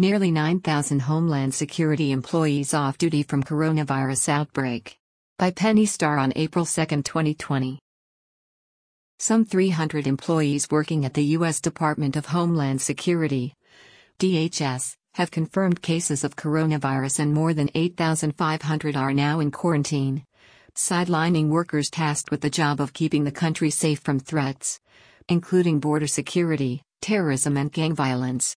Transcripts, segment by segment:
Nearly 9,000 Homeland Security employees off duty from coronavirus outbreak. By Penny Starr on April 2, 2020. Some 300 employees working at the U.S. Department of Homeland Security, DHS, have confirmed cases of coronavirus and more than 8,500 are now in quarantine, sidelining workers tasked with the job of keeping the country safe from threats, including border security, terrorism and gang violence.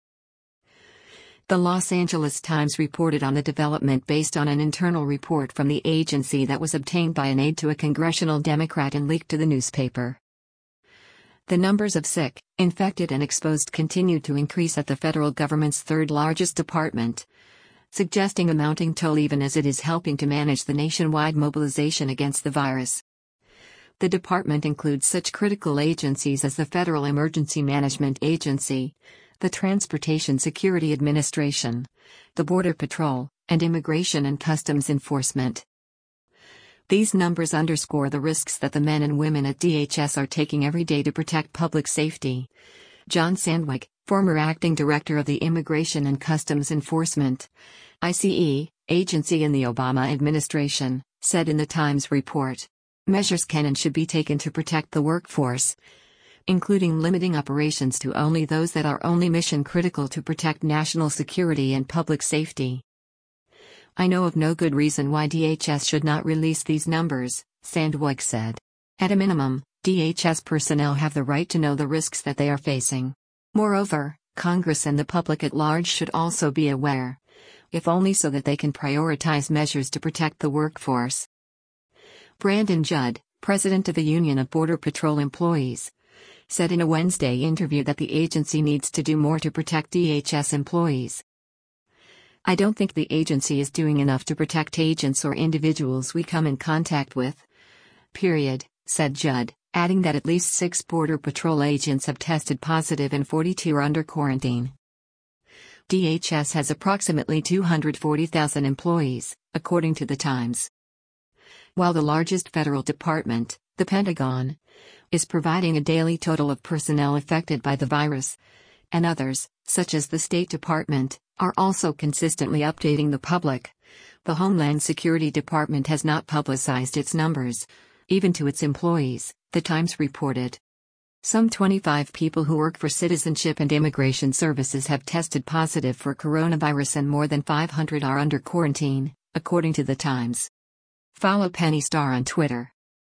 The Los Angeles Times reported on the development based on an internal report from the agency that was obtained by an aide to a congressional Democrat and leaked to the newspaper. The numbers of sick, infected and exposed continued to increase at the federal government's third-largest department, suggesting a mounting toll even as it is helping to manage the nationwide mobilization against the virus. The department includes such critical agencies as the Federal Emergency Management Agency, the Transportation Security Administration, the Border Patrol, and Immigration and Customs Enforcement. These numbers underscore the risks that the men and women at DHS are taking every day to protect public safety. John Sandwick, former acting director of the Immigration and Customs Enforcement (ICE) agency in the Obama administration, said in the Times report. Measures can and should be taken to protect the workforce, including limiting operations to only those that are only mission critical to protect national security and public safety. I know of no good reason why DHS should not release these numbers, Sandwick said. At a minimum, DHS personnel have the right to know the risks that they are facing. Moreover, Congress and the public at large should also be aware, if only so that they can prioritize measures to protect the workforce. Brandon Judd, president of the Union of Border Patrol Employees, said in a Wednesday interview that the agency needs to do more to protect DHS employees. I don't think the agency is doing enough to protect agents or individuals we come in contact with. Period, said Judd, adding that at least 6 Border Patrol agents have tested positive and 42 are under quarantine. DHS has approximately 240,000 employees, according to the Times. While the largest federal department, the Pentagon, is providing a daily total of personnel affected by the virus, and others, such as the State Department, are also consistently updating the public, the Homeland Security Department has not publicized its numbers, even to its employees, the Times reported. Some 25 people who work for Citizenship and Immigration Services have tested positive for coronavirus and more than 500 are under quarantine, according to the Times. Follow Penny Starr on Twitter.